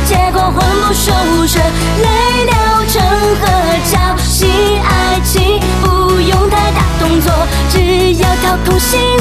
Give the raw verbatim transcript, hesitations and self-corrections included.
结果魂不守舍，泪流成河。侥幸爱情不用太大动作，只要掏空心。